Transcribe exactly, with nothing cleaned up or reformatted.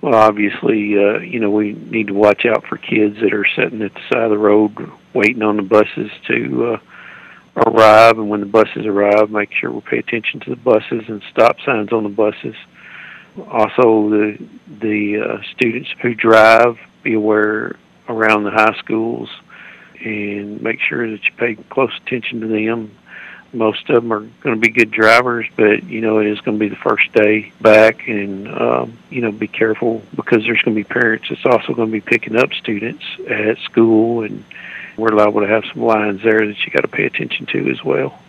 Well, obviously, uh, you know, we need to watch out for kids that are sitting at the side of the road waiting on the buses to uh, arrive. And when the buses arrive, make sure we pay attention to the buses and stop signs on the buses. Also, the the uh, students who drive, be aware around the high schools and make sure that you pay close attention to them. Most of them are going to be good drivers, but, you know, it is going to be the first day back, and, um, you know, be careful because there's going to be parents that's also going to be picking up students at school, and we're liable to have some lines there that you got to pay attention to as well.